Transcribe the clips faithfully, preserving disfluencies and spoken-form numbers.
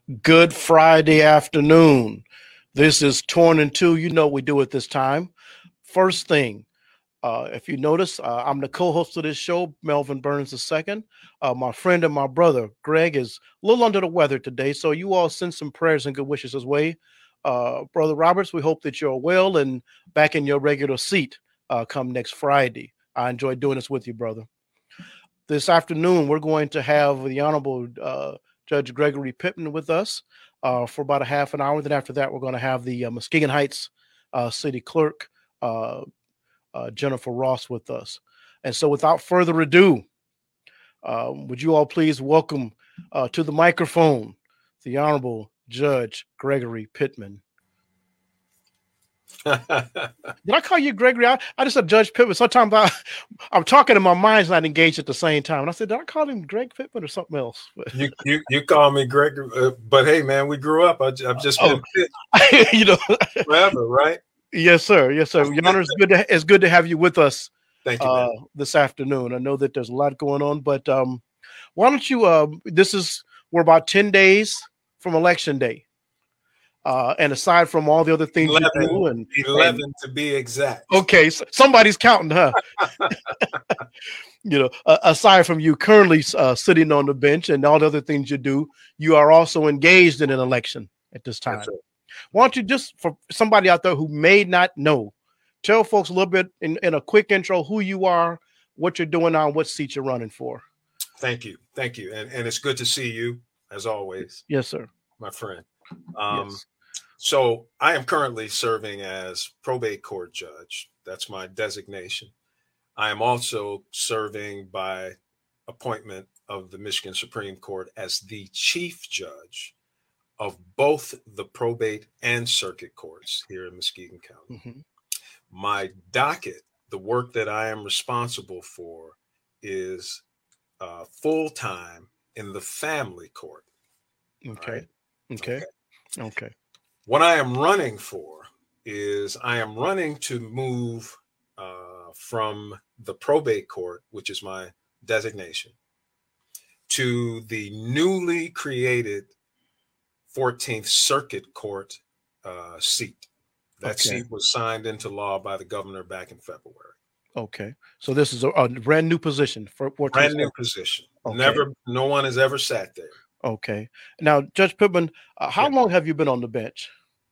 Good Friday afternoon. This is Torn in Two. You know what we do at this time. First thing, uh, if you notice, uh, I'm the co-host of this show, Melvin Burns the second. Uh, my friend and my brother, Greg, is a little under the weather today, so you all send some prayers and good wishes his way. Uh, Brother Roberts, we hope that you're well and back in your regular seat uh, come next Friday. I enjoyed doing this with you, brother. This afternoon, we're going to have the Honorable uh, Judge Gregory Pittman with us uh, for about a half an hour. Then after that, we're going to have the uh, Muskegon Heights uh, City Clerk, uh, uh, Jennifer Ross, with us. And so without further ado, um, would you all please welcome uh, to the microphone the Honorable Judge Gregory Pittman. Did I call you Gregory? I, I just said Judge Pittman. Sometimes I, I'm talking and my mind's not engaged at the same time. And I said, did I call him Greg Pittman or something else? you, you you call me Greg, uh, but hey, man, we grew up. I, I've just been oh. you know, forever, right? Yes, sir. Yes, sir. Your Honor, it's good to it's good to have you with us. Thank you, uh, man. This afternoon. I know that there's a lot going on, but um, why don't you? Uh, this is we're about ten days from Election Day. Uh, and aside from all the other things eleven, you do, and eleven and, to be exact. Okay, so somebody's counting, huh? you know, uh, aside from you currently uh, sitting on the bench and all the other things you do, you are also engaged in an election at this time. Right. Why don't you just, for somebody out there who may not know, tell folks a little bit in, in a quick intro who you are, what you're doing now, and what seat you're running for. Thank you, thank you, and and it's good to see you as always. Yes, sir, my friend. Um, yes. So I am currently serving as probate court judge. That's my designation. I am also serving by appointment of the Michigan Supreme Court as the chief judge of both the probate and circuit courts here in Muskegon County. Mm-hmm. My docket, the work that I am responsible for, is uh, full-time in the family court. Okay. Right? Okay. Okay. Okay. What I am running for is I am running to move uh, from the probate court, which is my designation, to the newly created fourteenth Circuit Court uh, seat. That okay. seat was signed into law by the governor back in February. Okay. So this is a, a brand new position for fourteenth brand new Circuit. position. Okay. Never, no one has ever sat there. Okay. Now, Judge Pittman, uh, how yeah. long have you been on the bench?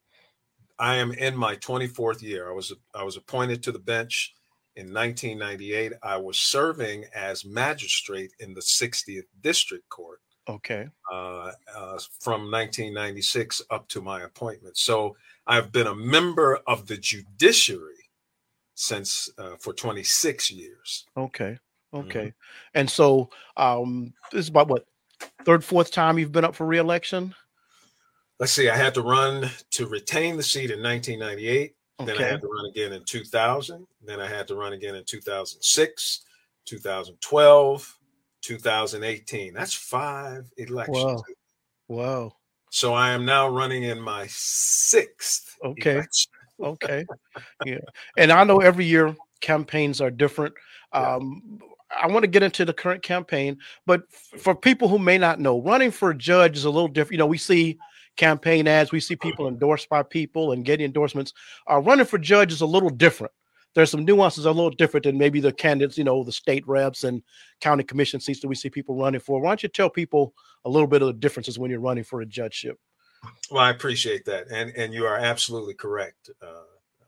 I am in my twenty-fourth year. I was I was appointed to the bench in nineteen ninety-eight. I was serving as magistrate in the sixtieth District Court. Okay. Uh, uh, from nineteen ninety-six up to my appointment. So I've been a member of the judiciary since uh, for twenty-six years. Okay. Okay. Mm-hmm. And so um, this is about what, third, fourth time you've been up for re-election? Let's see, I had to run to retain the seat in nineteen ninety-eight. Okay. Then I had to run again in two thousand. Then I had to run again in two thousand six, two thousand twelve, two thousand eighteen. That's five elections. Wow. Wow. So I am now running in my sixth Okay. election. Okay. Yeah. And I know every year campaigns are different. Um, I want to get into the current campaign, but f- for people who may not know, running for a judge is a little different. You know, we see campaign ads, we see people endorsed by people and getting endorsements. Uh, running for judge is a little different. There's some nuances a little different than maybe the candidates, you know, the state reps and county commission seats that we see people running for. Why don't you tell people a little bit of the differences when you're running for a judgeship? Well, I appreciate that. And, and you are absolutely correct, uh,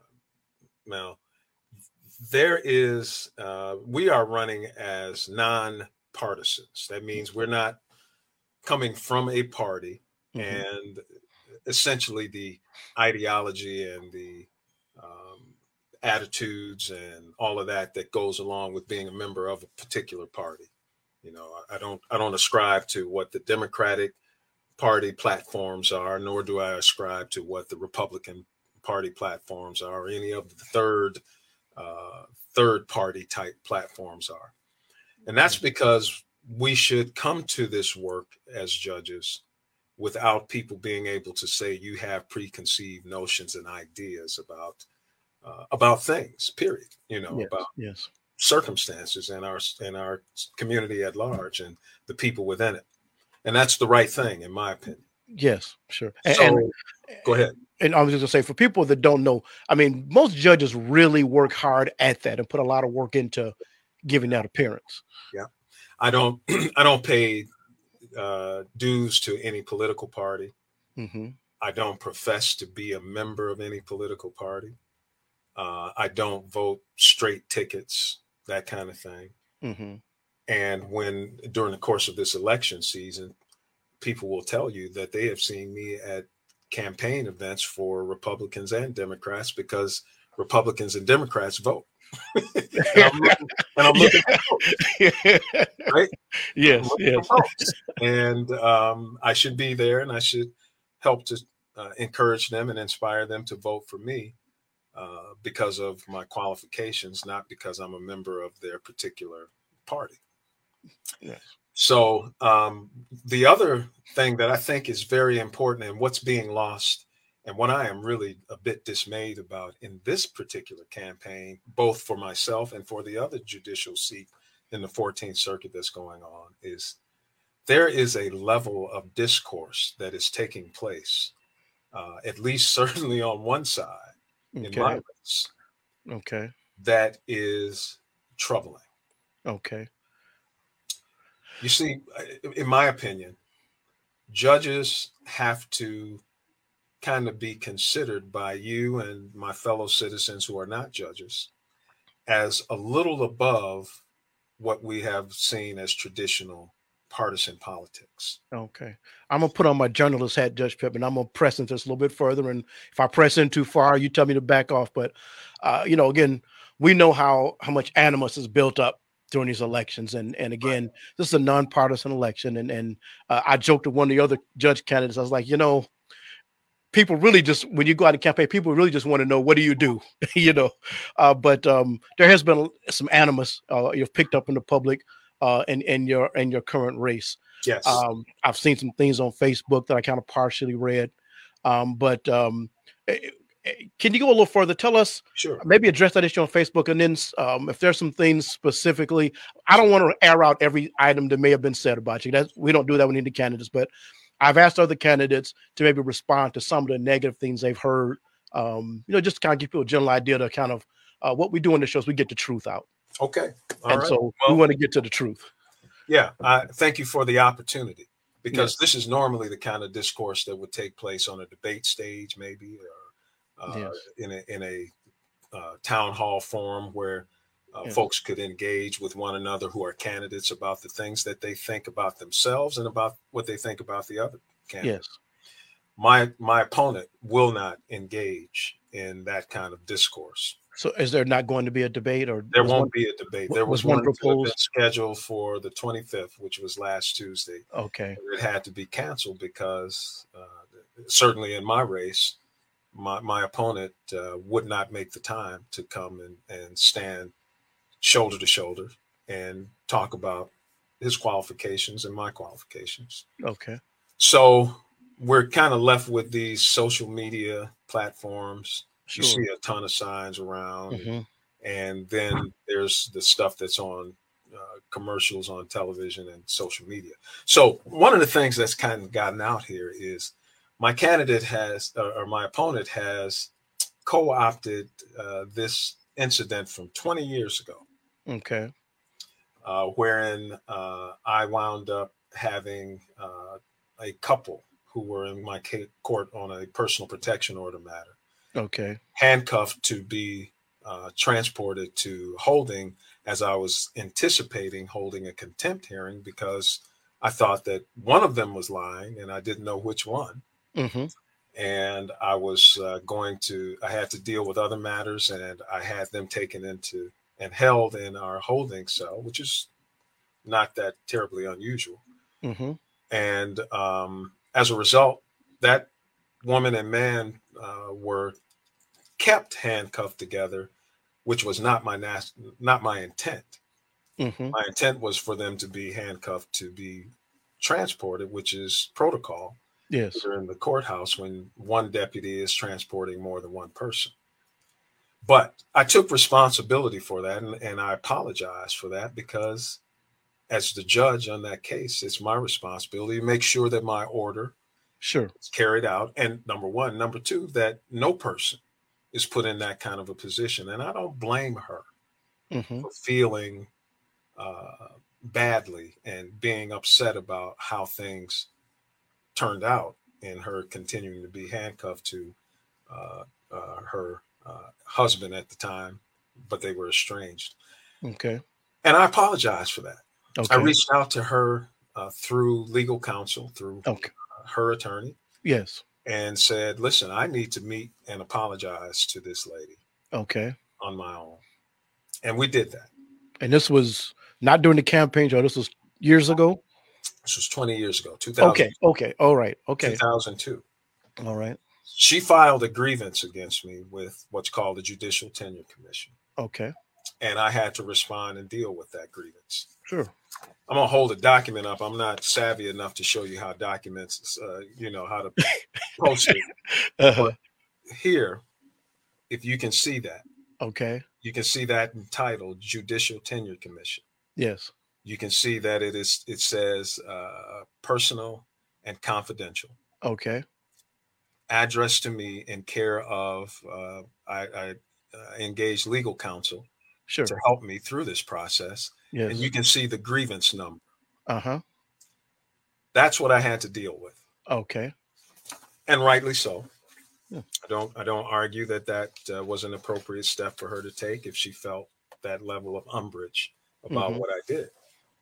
Mel. There is, uh, we are running as non-partisans. That means we're not coming from a party. Mm-hmm. And essentially the ideology and the um, attitudes and all of that that goes along with being a member of a particular party. You know, I don't I don't ascribe to what the Democratic Party platforms are, nor do I ascribe to what the Republican Party platforms are, or any of the third uh, third party type platforms are. And that's because we should come to this work as judges without people being able to say you have preconceived notions and ideas about uh, about things, period. You know, yes, about yes. circumstances in our in our community at large and the people within it. And that's the right thing, in my opinion. Yes, sure. And, So and go ahead. And I was just gonna say, for people that don't know, I mean, most judges really work hard at that and put a lot of work into giving that appearance. Yeah, I don't, I don't pay uh, dues to any political party. Mm-hmm. I don't profess to be a member of any political party. Uh, I don't vote straight tickets, that kind of thing. Mm-hmm. And when during the course of this election season, people will tell you that they have seen me at campaign events for Republicans and Democrats because Republicans and Democrats vote. and I'm looking, and I'm looking for votes, right? Yes, yes. And um, I should be there, and I should help to uh, encourage them and inspire them to vote for me uh, because of my qualifications, not because I'm a member of their particular party. Yes. So um, the other thing that I think is very important and what's being lost, and what I am really a bit dismayed about in this particular campaign, both for myself and for the other judicial seat in the fourteenth Circuit that's going on, is there is a level of discourse that is taking place, uh, at least certainly on one side Okay. in my race, okay, that is troubling. Okay. You see, in my opinion, judges have to kind of be considered by you and my fellow citizens who are not judges as a little above what we have seen as traditional partisan politics. Okay. I'm going to put on my journalist hat, Judge Pittman. I'm going to press into this a little bit further. And if I press in too far, you tell me to back off. But, uh, you know, again, we know how, how much animus is built up during these elections. And, and again, right. This is a nonpartisan election. And, and uh, I joked to one of the other judge candidates. I was like, you know, people really just, when you go out and campaign, people really just want to know, what do you do? you know, uh, but um, there has been some animus uh, you've picked up in the public uh, in, in your in your current race. Yes. Um, I've seen some things on Facebook that I kind of partially read. Um, but um, can you go a little further? Tell us, sure. Maybe address that issue on Facebook. And then um, if there's some things specifically, I don't want to air out every item that may have been said about you. That's, we don't do that with any candidates, but I've asked other candidates to maybe respond to some of the negative things they've heard, um, you know, just to kind of give people a general idea to kind of uh, what we do in the shows, we get the truth out. Okay. All and right. so well, we want to get to the truth. Yeah. Uh, thank you for the opportunity, because yes. this is normally the kind of discourse that would take place on a debate stage, maybe, or uh, yes. in a, in a uh, town hall forum where Uh, yeah. folks could engage with one another who are candidates about the things that they think about themselves and about what they think about the other candidates. Yes. My my opponent will not engage in that kind of discourse. So is there not going to be a debate, or there won't one, be a debate? There was, was one, one proposed scheduled for the twenty-fifth, which was last Tuesday. Okay. It had to be canceled because uh, certainly in my race, my, my opponent uh, would not make the time to come and, and stand shoulder to shoulder and talk about his qualifications and my qualifications. Okay. So we're kind of left with these social media platforms. Sure. You see a ton of signs around. Mm-hmm. And then there's the stuff that's on uh, commercials on television and social media. So one of the things that's kind of gotten out here is my candidate has, uh, or my opponent has co-opted uh, this incident from twenty years ago. Okay. Uh, wherein uh, I wound up having uh, a couple who were in my court on a personal protection order matter. Okay. Handcuffed to be uh, transported to holding, as I was anticipating holding a contempt hearing, because I thought that one of them was lying and I didn't know which one. Mm-hmm. And I was uh, going to, I had to deal with other matters, and I had them taken into and held in our holding cell, which is not that terribly unusual. Mm-hmm. And um, as a result, that woman and man uh, were kept handcuffed together, which was not my nas- not my intent. Mm-hmm. My intent was for them to be handcuffed to be transported, which is protocol. Yes. In the courthouse when one deputy is transporting more than one person. But I took responsibility for that, and, and I apologize for that, because as the judge on that case, it's my responsibility to make sure that my order Sure. It's carried out. And number one. Number two, that no person is put in that kind of a position. And I don't blame her Mm-hmm. for feeling uh, badly and being upset about how things turned out and her continuing to be handcuffed to uh, uh, her uh, husband at the time, but they were estranged. Okay. And I apologize for that. Okay. I reached out to her uh, through legal counsel, through Okay. uh, her attorney. Yes. And said, listen, I need to meet and apologize to this lady. Okay. On my own. And we did that. And this was not during the campaign, Joe. This was years ago. This was twenty years ago. two thousand. Okay. Okay. All right. Okay. two thousand two. All right. She filed a grievance against me with what's called the Judicial Tenure Commission. Okay. And I had to respond and deal with that grievance. Sure. I'm going to hold a document up. I'm not savvy enough to show you how documents, uh, you know, how to post it. Uh-huh. Here, if you can see that. Okay. You can see that entitled Judicial Tenure Commission. Yes. You can see that it is. It says uh, personal and confidential. Okay. Addressed to me in care of. Uh, I, I uh, engaged legal counsel. Sure. To help me through this process. Yes. And you can see the grievance number. Uh-huh. That's what I had to deal with. Okay. And rightly so. Yeah. I don't. I don't argue that that uh, was an appropriate step for her to take if she felt that level of umbrage about mm-hmm. what I did.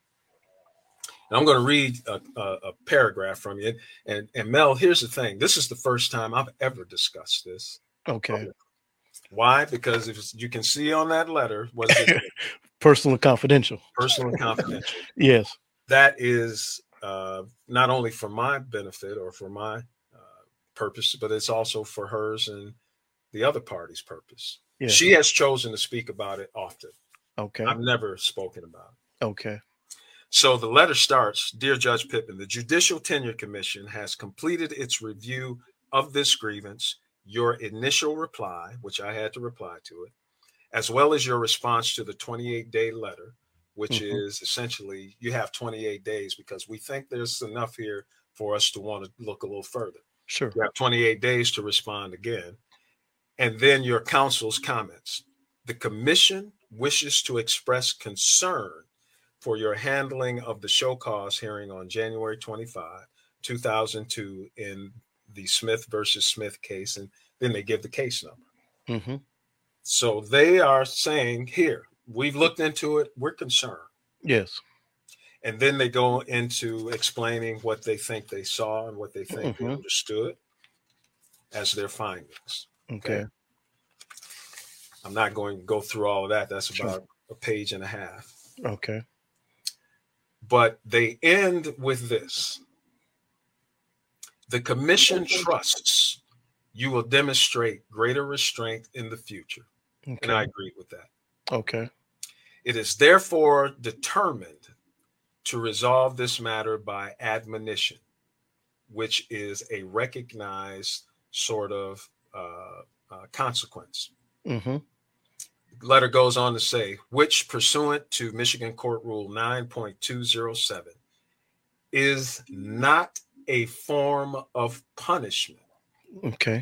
And I'm going to read a, a, a paragraph from you. And, and Mel, here's the thing. This is the first time I've ever discussed this. Okay. Why? Because if you can see on that letter, what is it? Personal and confidential. Personal and confidential. Yes. That is uh, not only for my benefit or for my uh, purpose, but it's also for hers and the other party's purpose. Yes. She has chosen to speak about it often. Okay. I've never spoken about it. Okay. So the letter starts, Dear Judge Pippin, the Judicial Tenure Commission has completed its review of this grievance. Your initial reply, which I had to reply to it, as well as your response to the twenty-eight day letter, which mm-hmm. is essentially you have twenty-eight days because we think there's enough here for us to want to look a little further. Sure. You have twenty-eight days to respond again. And then your counsel's comments. The commission wishes to express concern for your handling of the show cause hearing on January twenty-fifth, two thousand two in the Smith versus Smith case, and then they give the case number. Mm-hmm. So they are saying, here, we've looked into it, we're concerned. Yes. And then they go into explaining what they think they saw and what they think mm-hmm. they understood as their findings. Okay. okay. I'm not going to go through all of that. That's about sure. a page and a half. Okay. But they end with this. The commission trusts you will demonstrate greater restraint in the future. Okay. And I agree with that. Okay. It is therefore determined to resolve this matter by admonition, which is a recognized sort of uh, uh, consequence. Mm-hmm. The letter goes on to say, which pursuant to Michigan Court Rule nine point two oh seven is not a form of punishment. Okay.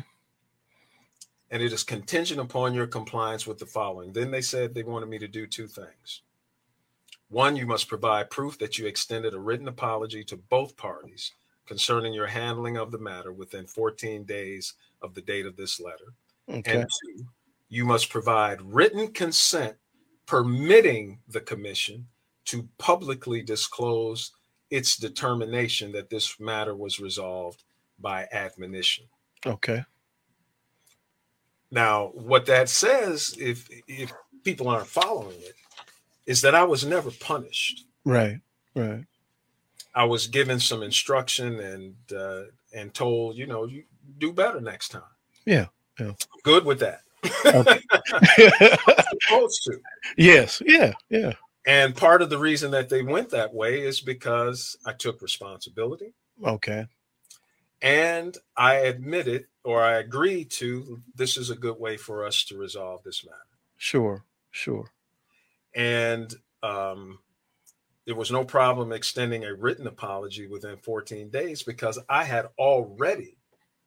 And it is contingent upon your compliance with the following. Then they said they wanted me to do two things. One, you must provide proof that you extended a written apology to both parties concerning your handling of the matter within fourteen days of the date of this letter. Okay. And two, you must provide written consent permitting the commission to publicly disclose its determination that this matter was resolved by admonition. Okay. Now, what that says, if if people aren't following it, is that I was never punished. Right, right. I was given some instruction and uh, and told, you know, you do better next time. Yeah, yeah. Good with that. Okay. Supposed to. Yes, yeah, yeah. And part of the reason that they went that way is because I took responsibility. Okay. And I admitted or I agreed to this is a good way for us to resolve this matter. Sure, sure. And um, there was no problem extending a written apology within fourteen days because I had already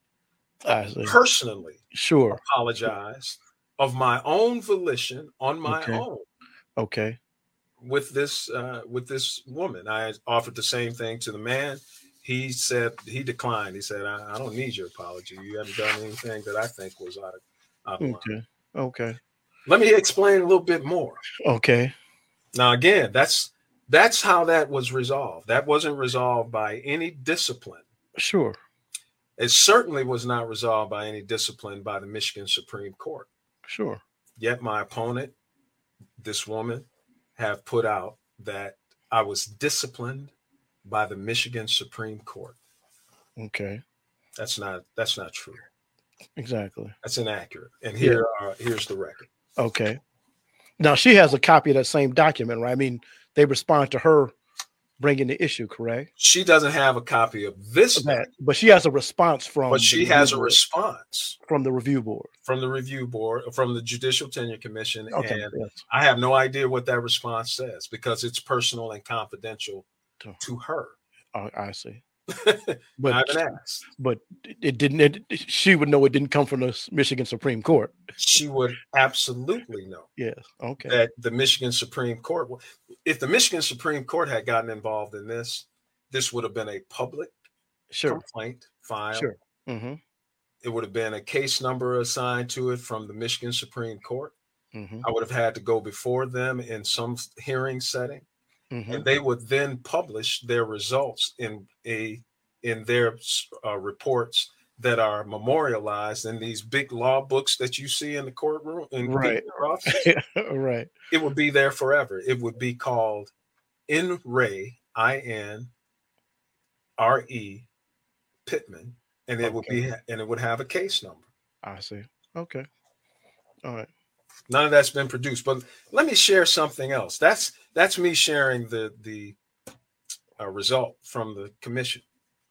I see. personally Sure. apologized of my own volition on my Okay. own Okay. with this uh, with this woman. I offered the same thing to the man. He said he declined. He said, I, I don't need your apology. You haven't done anything that I think was out of, out of line. Okay. Okay. Let me explain a little bit more. Okay. Now, again, that's that's how that was resolved. That wasn't resolved by any discipline. Sure. It certainly was not resolved by any discipline by the Michigan Supreme Court. Sure. Yet my opponent, this woman, have put out that I was disciplined by the Michigan Supreme Court. Okay. That's not that's not true. Exactly. That's inaccurate. And here yeah. are here's the record. Okay. Now she has a copy of that same document, right? I mean, they respond to her bringing the issue, correct? She doesn't have a copy of this, that, but she has a response from. But she has a board, response from the review board, from the review board, from the Judicial Tenure Commission, okay, and yes. I have no idea what that response says because it's personal and confidential to, to her. Oh, I see. But I haven't asked. But it didn't. It, she would know it didn't come from the Michigan Supreme Court. She would absolutely know. Yes. Okay. That the Michigan Supreme Court, if the Michigan Supreme Court had gotten involved in this, this would have been a public sure. complaint filed. Sure. Mm-hmm. It would have been a case number assigned to it from the Michigan Supreme Court. Mm-hmm. I would have had to go before them in some hearing setting. Mm-hmm. And they would then publish their results in a in their uh, reports that are memorialized in these big law books that you see in the courtroom. In right. Right. It would be there forever. It would be called In Re, I N R E Pittman, and it okay. would be and it would have a case number. I see. Okay. All right. None of that's been produced, but let me share something else. That's that's me sharing the the uh, result from the commission.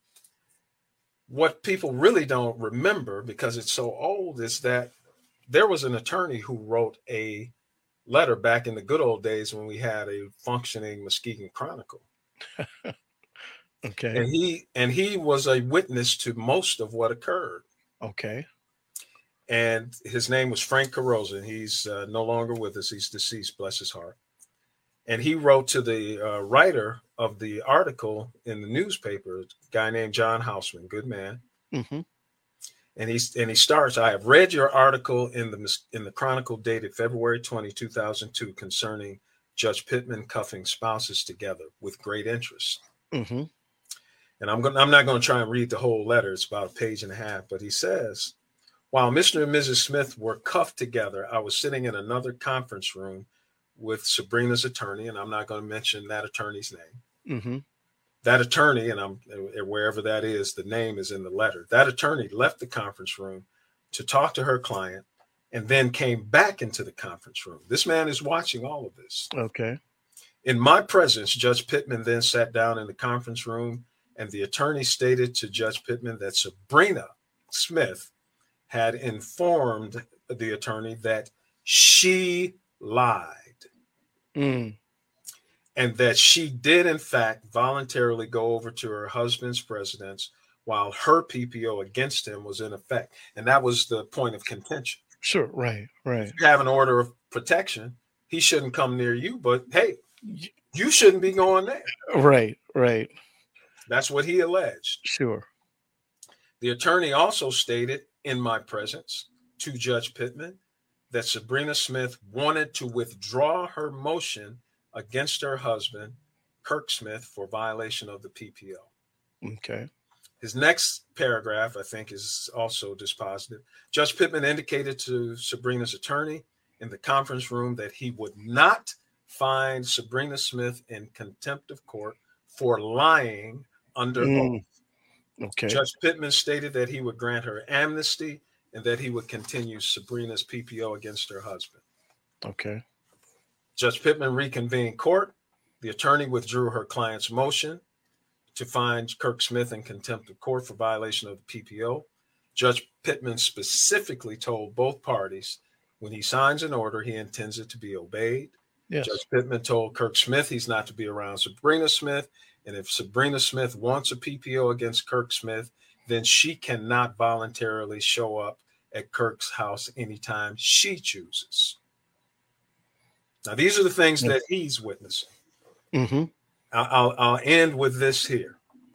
What people really don't remember, because it's so old, is that there was an attorney who wrote a letter back in the good old days when we had a functioning Muskegon Chronicle. Okay. And he and he was a witness to most of what occurred. Okay. And his name was Frank Carosa. He's uh, no longer with us. He's deceased, bless his heart. And he wrote to the uh, writer of the article in the newspaper, a guy named John Hausman, good man. Mm-hmm. And he's and he starts, I have read your article in the in the Chronicle dated February twentieth, two thousand two concerning Judge Pittman cuffing spouses together with great interest. Mm-hmm. And I'm going I'm not going to try and read the whole letter. It's about a page and a half, but he says, while Mister and Missus Smith were cuffed together, I was sitting in another conference room with Sabrina's attorney, and I'm not going to mention that attorney's name. Mm-hmm. That attorney, and I'm wherever that is, the name is in the letter. That attorney left the conference room to talk to her client and then came back into the conference room. This man is watching all of this. Okay. In my presence, Judge Pittman then sat down in the conference room, and the attorney stated to Judge Pittman that Sabrina Smith had informed the attorney that she lied. Mm. And that she did, in fact, voluntarily go over to her husband's residence while her P P O against him was in effect. And that was the point of contention. Sure, right, right. If you have an order of protection, he shouldn't come near you, but hey, you shouldn't be going there. Right, right. That's what he alleged. Sure. The attorney also stated in my presence to Judge Pittman that Sabrina Smith wanted to withdraw her motion against her husband, Kirk Smith, for violation of the P P O. Okay. His next paragraph, I think, is also dispositive. Judge Pittman indicated to Sabrina's attorney in the conference room that he would not find Sabrina Smith in contempt of court for lying under mm. oath. Okay. Judge Pittman stated that he would grant her amnesty and that he would continue Sabrina's P P O against her husband. Okay. Judge Pittman reconvened court. The attorney withdrew her client's motion to find Kirk Smith in contempt of court for violation of the P P O. Judge Pittman specifically told both parties when he signs an order, he intends it to be obeyed. Yes. Judge Pittman told Kirk Smith he's not to be around Sabrina Smith. And if Sabrina Smith wants a P P O against Kirk Smith, then she cannot voluntarily show up at Kirk's house anytime she chooses. Now, these are the things yes. that he's witnessing. Mm-hmm. I'll, I'll end with this here.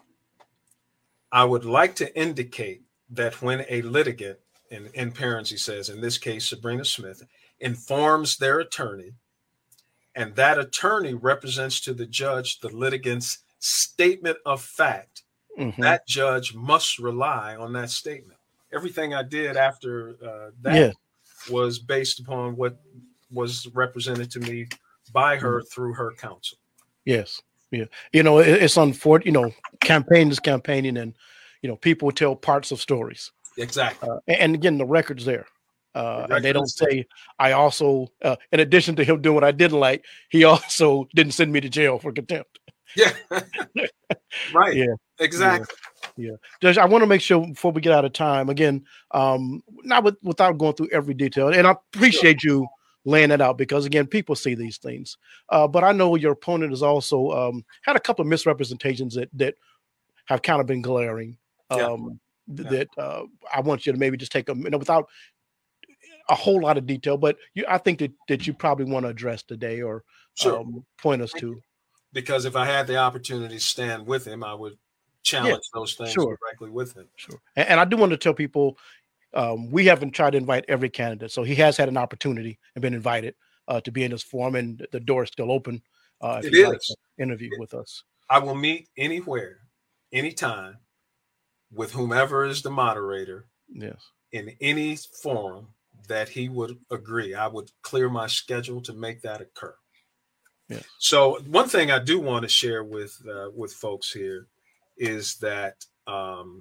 I would like to indicate that when a litigant, in, in parents, he says, in this case, Sabrina Smith, informs their attorney, and that attorney represents to the judge the litigant's statement of fact, mm-hmm. that judge must rely on that statement. Everything I did after uh, that yeah. was based upon what was represented to me by her mm-hmm. through her counsel. Yes. Yeah. You know, it, it's unfortunate, you know, campaign is campaigning, and, you know, people tell parts of stories. Exactly. Uh, and, and again, the record's there. Uh, the and they don't say, I also, uh, in addition to him doing what I didn't like, he also didn't send me to jail for contempt. Yeah. Right. Yeah. Exactly. Yeah. yeah. Judge, I want to make sure before we get out of time, again, um, not with, without going through every detail, and I appreciate sure. you laying it out, because again, people see these things. Uh, but I know your opponent has also um, had a couple of misrepresentations that, that have kind of been glaring. Um, yeah. th- yeah. That uh, I want you to maybe just take a minute without a whole lot of detail, but you, I think that, that you probably want to address today or sure. um, point us to. Because if I had the opportunity to stand with him, I would challenge yeah, those things sure. directly with him. Sure. And, and I do want to tell people, um, we haven't tried to invite every candidate. So he has had an opportunity and been invited uh, to be in this forum, and the door is still open. Uh, if it you'd is. Like to interview it, with us. I will meet anywhere, anytime, with whomever is the moderator. Yes. In any forum that he would agree. I would clear my schedule to make that occur. Yes. So one thing I do want to share with uh, with folks here is that um,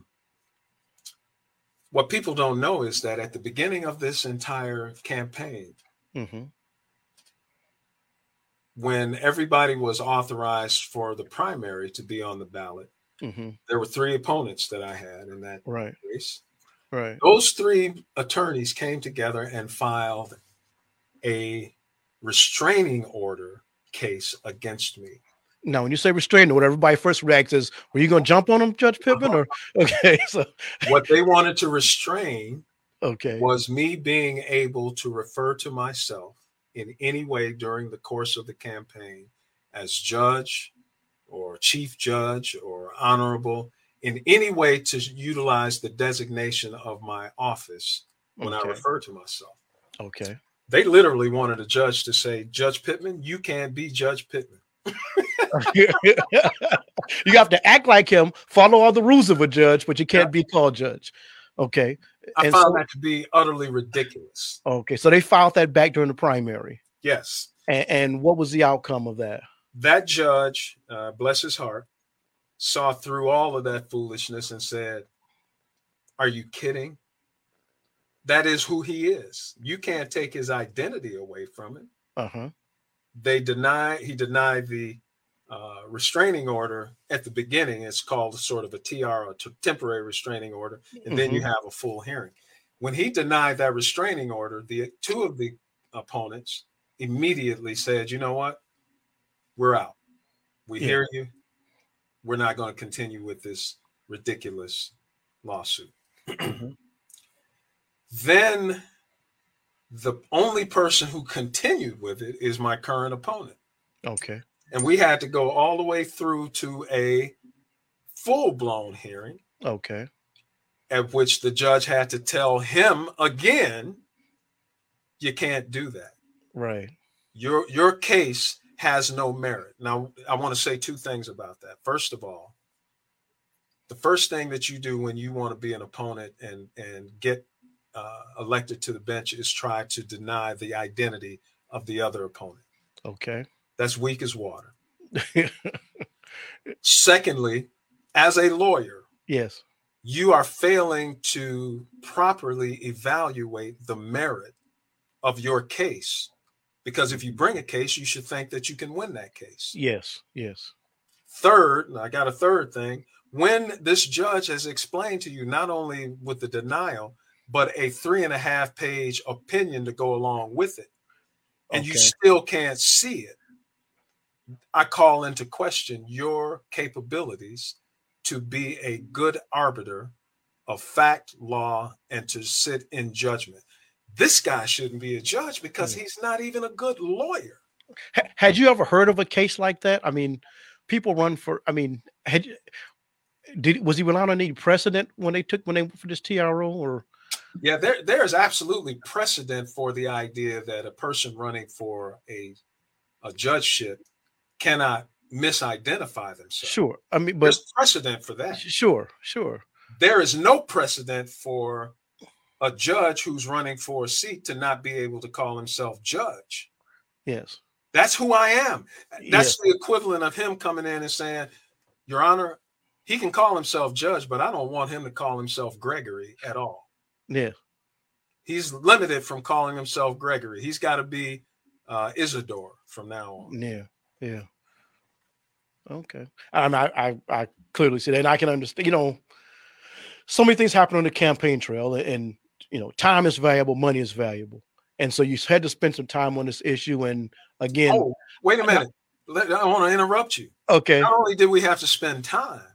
what people don't know is that at the beginning of this entire campaign, mm-hmm. when everybody was authorized for the primary to be on the ballot, mm-hmm. there were three opponents that I had in that right. race. Right. Those three attorneys came together and filed a restraining order case against me. Now, when you say restraining order, everybody first reacts is, were you going to jump on him, Judge Pittman? Uh-huh. Or okay, so what they wanted to restrain okay. was me being able to refer to myself in any way during the course of the campaign as judge or chief judge or honorable, in any way to utilize the designation of my office when okay. I refer to myself. Okay. They literally wanted a judge to say, Judge Pittman, you can't be Judge Pittman. You have to act like him, follow all the rules of a judge, but you can't yeah. be called judge. Okay. I and found so, that to be utterly ridiculous. Okay. So they filed that back during the primary. Yes. And, and what was the outcome of that? That judge, uh, bless his heart, saw through all of that foolishness and said, are you kidding? That is who he is. You can't take his identity away from him. Uh-huh. They deny, he denied the uh, restraining order at the beginning. It's called a sort of a T R, a temporary restraining order. And mm-hmm. then you have a full hearing. When he denied that restraining order, the two of the opponents immediately said, you know what? We're out. We yeah. hear you. We're not going to continue with this ridiculous lawsuit. Mm-hmm. Then the only person who continued with it is my current opponent. Okay. And we had to go all the way through to a full-blown hearing. Okay. At which the judge had to tell him again, you can't do that. Right. Your your case has no merit. Now, I want to say two things about that. First of all, the first thing that you do when you want to be an opponent and, and get uh, elected to the bench is try to deny the identity of the other opponent. Okay. That's weak as water. Secondly, as a lawyer, yes, you are failing to properly evaluate the merit of your case. Because if you bring a case, you should think that you can win that case. Yes, yes. Third, and I got a third thing, when this judge has explained to you, not only with the denial, but a three and a half page opinion to go along with it, and Okay. you still can't see it, I call into question your capabilities to be a good arbiter of fact, law, and to sit in judgment. This guy shouldn't be a judge because Mm. he's not even a good lawyer. Ha- Had you ever heard of a case like that? I mean, people run for. I mean, had you, did was he relying on any precedent when they took when they for this T R O or? Yeah, there there is absolutely precedent for the idea that a person running for a a judgeship cannot misidentify themselves. Sure, I mean, but There's precedent for that. sure, sure. There is no precedent for a judge who's running for a seat to not be able to call himself judge. Yes. That's who I am. That's Yes. the equivalent of him coming in and saying, Your Honor, he can call himself judge, but I don't want him to call himself Gregory at all. Yeah. He's limited from calling himself Gregory. He's got to be uh, Isidore from now on. Yeah. Yeah. Okay. And I, I, I clearly see that, and I can understand. You know, so many things happen on the campaign trail, and you know, time is valuable, money is valuable, and so you had to spend some time on this issue. And again, oh, wait a minute. I want to interrupt you. Okay. Not only did we have to spend time,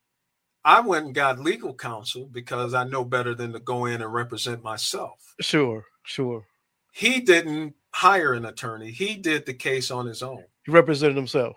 I went and got legal counsel because I know better than to go in and represent myself. Sure, sure. He didn't hire an attorney. He did the case on his own. He represented himself.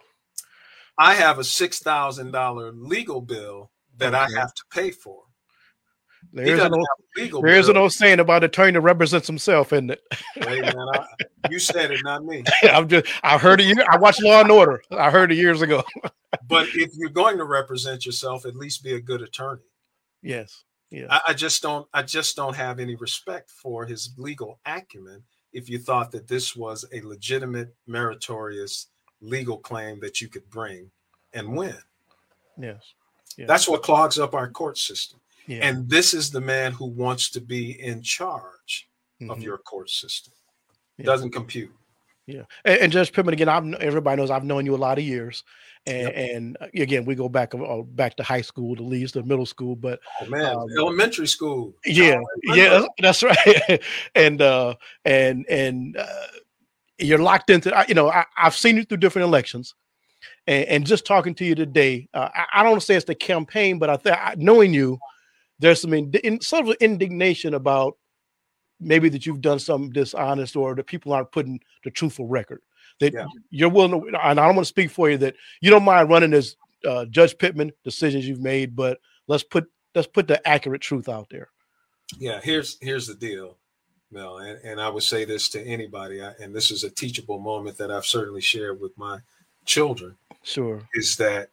I have a six thousand dollars legal bill that okay. I have to pay for. There's an old, there's an old saying about attorney that represents himself, isn't it? Hey man, I, you said it, not me. I'm just, I heard it. I watched Law and Order. I heard it years ago. But if you're going to represent yourself, at least be a good attorney. Yes. Yeah. I, I just don't. I just don't have any respect for his legal acumen. If you thought that this was a legitimate, meritorious legal claim that you could bring and win. Yes. yes. That's what clogs up our court system. Yeah. And this is the man who wants to be in charge mm-hmm. of your court system. Yeah. Doesn't compute. Yeah. And, and Judge Pittman, again, I've, everybody knows I've known you a lot of years. And, yep. and again, we go back uh, back to high school, to least to middle school, but oh man, um, elementary school. Yeah, yeah, that's right. and uh, and and uh, you're locked into. You know, I, I've seen you through different elections, and, and just talking to you today, uh, I, I don't want to say it's the campaign, but I think knowing you, there's some in, in, sort of indignation about maybe that you've done something dishonest or that people aren't putting the truthful record. That yeah. you're willing to, and I don't want to speak for you, that you don't mind running as uh, Judge Pittman decisions you've made, but let's put let's put the accurate truth out there. Yeah, here's here's the deal, Mel, and, and I would say this to anybody, I, and this is a teachable moment that I've certainly shared with my children. Sure, is that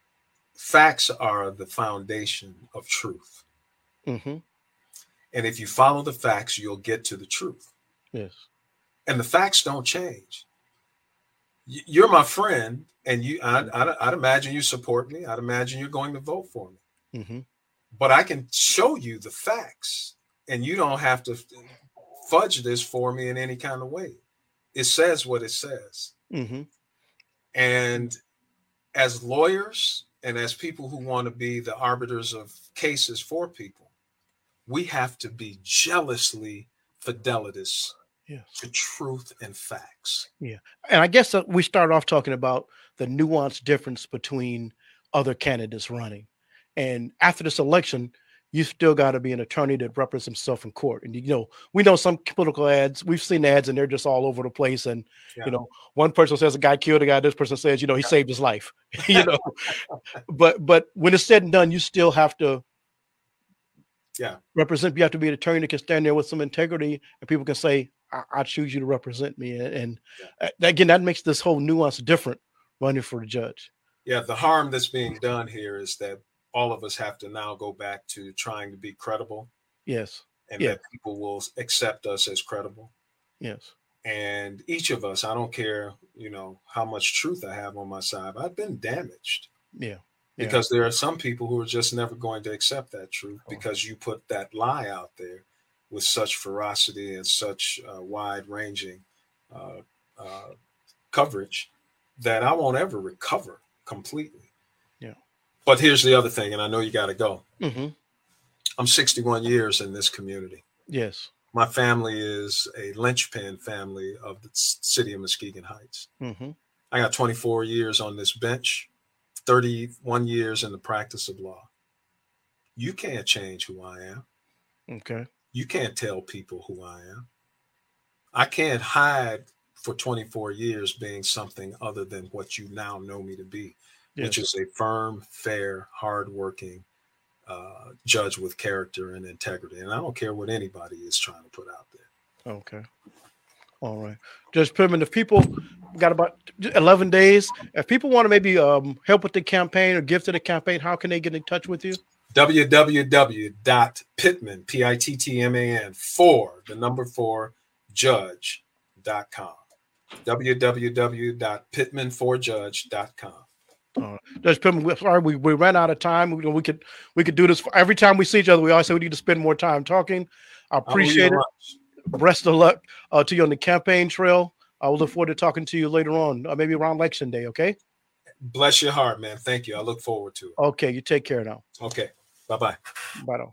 facts are the foundation of truth, mm-hmm. and if you follow the facts, you'll get to the truth. Yes, and the facts don't change. You're my friend, and you I'd, I'd, I'd imagine you support me. I'd imagine you're going to vote for me. Mm-hmm. But I can show you the facts, and you don't have to fudge this for me in any kind of way. It says what it says. Mm-hmm. And as lawyers and as people who want to be the arbiters of cases for people, we have to be jealously fidelitous yes. to truth and facts. Yeah. And I guess uh, we start off talking about the nuanced difference between other candidates running. And after this election, you still got to be an attorney that represents himself in court. And, you know, we know some political ads, we've seen ads and they're just all over the place. And, yeah. you know, one person says a guy killed a guy. This person says, you know, he yeah. saved his life, you know, but, but when it's said and done, you still have to yeah. represent, you have to be an attorney that can stand there with some integrity and people can say, I, I choose you to represent me. And, and yeah. again, that makes this whole nuance different running for the judge. Yeah. The harm that's being done here is that all of us have to now go back to trying to be credible. Yes. And yeah. that people will accept us as credible. Yes. And each of us, I don't care, you know, how much truth I have on my side, I've been damaged. Yeah. yeah. Because there are some people who are just never going to accept that truth oh. because you put that lie out there with such ferocity and such uh, wide ranging uh, uh, coverage that I won't ever recover completely. But here's the other thing, and I know you got to go. Mm-hmm. I'm sixty-one years in this community. Yes. My family is a linchpin family of the city of Muskegon Heights. Mm-hmm. I got twenty-four years on this bench, thirty-one years in the practice of law. You can't change who I am. Okay. You can't tell people who I am. I can't hide for twenty-four years being something other than what you now know me to be, yes. which is a firm, fair, hardworking uh, judge with character and integrity. And I don't care what anybody is trying to put out there. Okay. All right. Judge Pittman, if people got about eleven days, if people want to maybe um, help with the campaign or give to the campaign, how can they get in touch with you? w w w dot pittman, P I T T M A N, for the number four judge dot com. w w w dot pittman for judge dot com. Uh, Judge Pittman, we're sorry we, we ran out of time. We, we could we could do this for, every time we see each other. We always say we need to spend more time talking. I appreciate it. Best of luck uh, to you on the campaign trail. I will look forward to talking to you later on, uh, maybe around election day. Okay. Bless your heart, man. Thank you. I look forward to it. Okay, you take care now. Okay. Bye-bye. Bye now.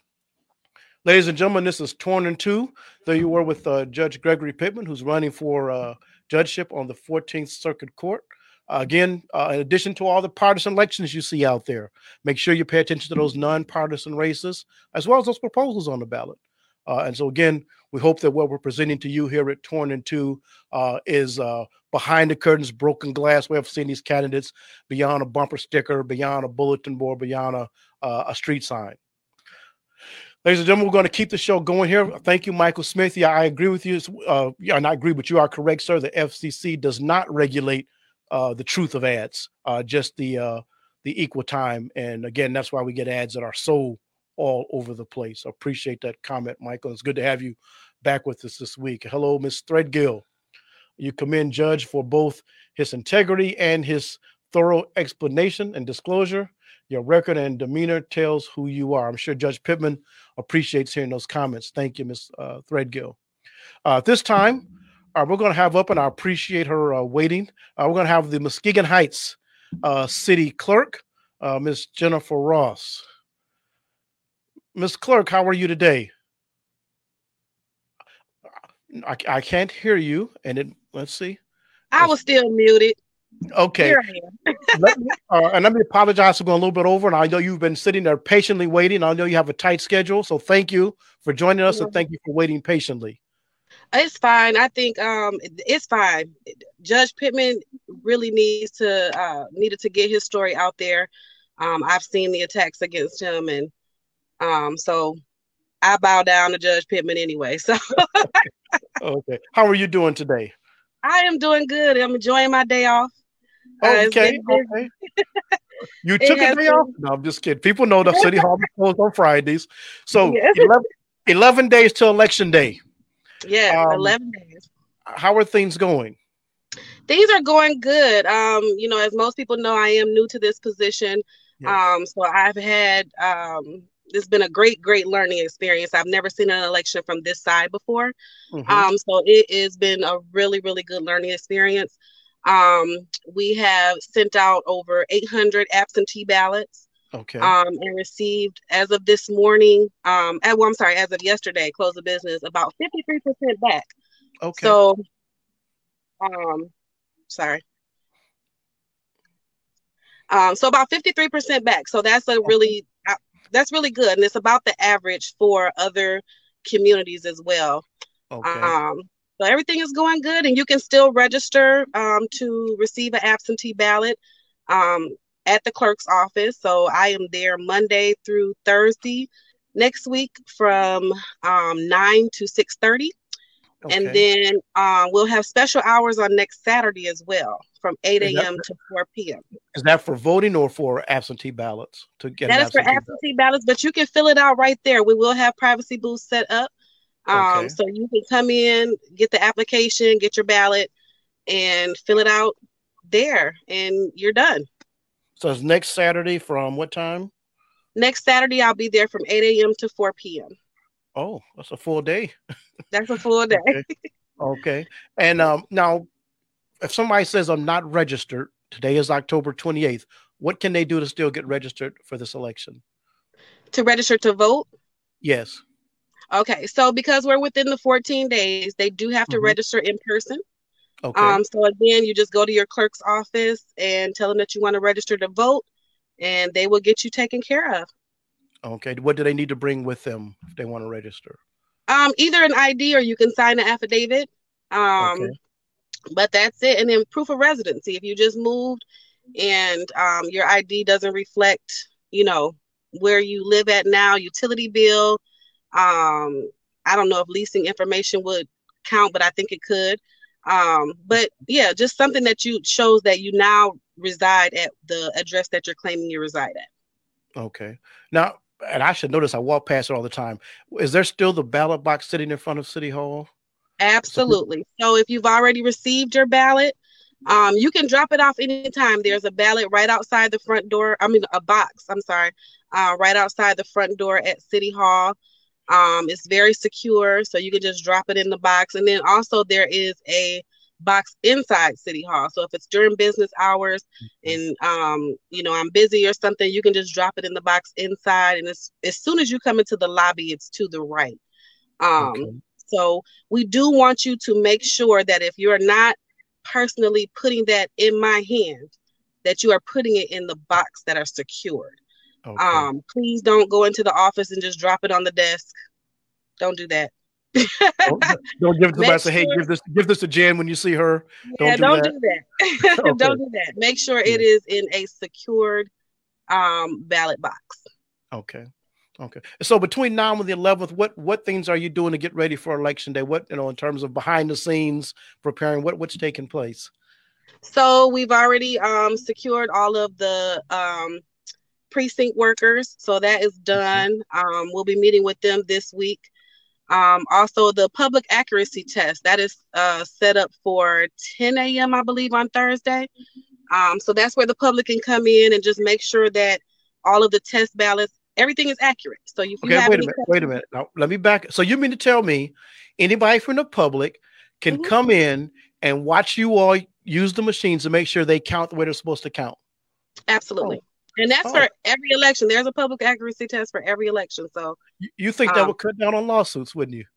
Ladies and gentlemen, this is Torn in Two. There you were with uh, Judge Gregory Pittman, who's running for uh, judgeship on the fourteenth Circuit Court. Uh, again, uh, in addition to all the partisan elections you see out there, make sure you pay attention to those nonpartisan races, as well as those proposals on the ballot. Uh, and so, again, we hope that what we're presenting to you here at Torn in Two uh, is uh, behind the curtains, broken glass. We have seen these candidates beyond a bumper sticker, beyond a bulletin board, beyond a, uh, a street sign. Ladies and gentlemen, we're going to keep the show going here. Thank you, Michael Smith. Yeah, I agree with you. Uh, yeah, and I agree, but you are correct, sir. The F C C does not regulate uh, the truth of ads, uh, just the uh, the equal time. And again, that's why we get ads that are so all over the place. I appreciate that comment, Michael. It's good to have you back with us this week. Hello, Miz Threadgill. You commend Judge for both his integrity and his thorough explanation and disclosure. Your record and demeanor tells who you are. I'm sure Judge Pittman appreciates hearing those comments. Thank you, Miz Uh, Threadgill. Uh, at this time, uh, we're going to have up, and I appreciate her uh, waiting. Uh, we're going to have the Muskegon Heights uh, City Clerk, uh, Miz Jennifer Ross. Miz Clerk, how are you today? I, I can't hear you, and it. Let's see. I was still muted. Okay. let me, uh, and let me apologize for going a little bit over. And I know you've been sitting there patiently waiting. I know you have a tight schedule, so thank you for joining us, yeah. and thank you for waiting patiently. It's fine. I think um, it's fine. Judge Pittman really needs to uh, needed to get his story out there. Um, I've seen the attacks against him, and um, so I bow down to Judge Pittman anyway. So, okay. How are you doing today? I am doing good. I'm enjoying my day off. Okay. Uh, okay. You took a day been... off? No, I'm just kidding. People know the City Hall is closed on Fridays. So yes. eleven, eleven days till election day. Yeah, um, eleven days. How are things going? Things are going good. Um, you know, as most people know, I am new to this position. Yes. Um, so I've had um it's been a great, great learning experience. I've never seen an election from this side before. Mm-hmm. Um, so it has been a really, really good learning experience. Um, we have sent out over eight hundred absentee ballots. Okay. Um, and received, as of this morning, um, and, well, I'm sorry, as of yesterday, close of business, about fifty-three percent back. Okay. So, um, sorry. Um, so about fifty-three percent back. So that's a really, uh, that's really good. And it's about the average for other communities as well. Okay. Um, so everything is going good, and you can still register um, to receive an absentee ballot um, at the clerk's office. So I am there Monday through Thursday next week from um, nine to six thirty. Okay. And then uh, we'll have special hours on next Saturday as well, from eight a.m. to four p.m. Is that for voting or for absentee ballots? To get that is for absentee ballots, but you can fill it out right there. We will have privacy booths set up. Um, okay. So you can come in, get the application, get your ballot, and fill it out there, and you're done. So it's next Saturday from what time? Next Saturday, I'll be there from eight a.m. to four p.m. Oh, that's a full day. That's a full day. Okay. Okay. And um, now, if somebody says I'm not registered, today is October twenty-eighth, what can they do to still get registered for this election? To register to vote? Yes. Okay, so because we're within the fourteen days, they do have to Mm-hmm. register in person. Okay. Um, so again, you just go to your clerk's office and tell them that you want to register to vote, and they will get you taken care of. Okay. What do they need to bring with them if they want to register? Um, either an I D or you can sign an affidavit. Um, Okay. but that's it. And then proof of residency. If you just moved and um, your I D doesn't reflect, you know, where you live at now, utility bill. Um, I don't know if leasing information would count, but I think it could. Um, but yeah, just something that you shows that you now reside at the address that you're claiming you reside at. Okay. Now, and I should notice I walk past it all the time. Is there still the ballot box sitting in front of City Hall? Absolutely. So if you've already received your ballot, um, you can drop it off anytime. There's a ballot right outside the front door. I mean, a box, I'm sorry, uh, right outside the front door at City Hall. Um, it's very secure, so you can just drop it in the box. And then also there is a box inside City Hall. So if it's during business hours and, um, you know, I'm busy or something, you can just drop it in the box inside. And it's, as soon as you come into the lobby, it's to the right. Um, Okay. So we do want you to make sure that if you're not personally putting that in my hand, that you are putting it in the box that are secured. Okay. Um, please don't go into the office and just drop it on the desk. Don't do that. don't, don't give it to somebody and say, hey, sure, give this give this to Jen when you see her. Yeah, Don't do don't that. do that. Okay. Don't do that. Make sure it is in a secured um, ballot box. Okay. Okay. So between now and the eleventh, what what things are you doing to get ready for election day? What, you know, in terms of behind the scenes preparing, what what's taking place? So we've already um, secured all of the um, precinct workers. So that is done. Um, we'll be meeting with them this week. Um, also, the public accuracy test that is uh, set up for ten a m I believe on Thursday. Um, so that's where the public can come in and just make sure that all of the test ballots, everything is accurate. So if you Okay, have wait a any minute. questions, Wait a minute. Now let me back. So you mean to tell me anybody from the public can Mhm. come in and watch you all use the machines to make sure they count the way they're supposed to count? Absolutely. And that's Oh. for every election. There's a public accuracy test for every election. So You, you think that um, would cut down on lawsuits, wouldn't you?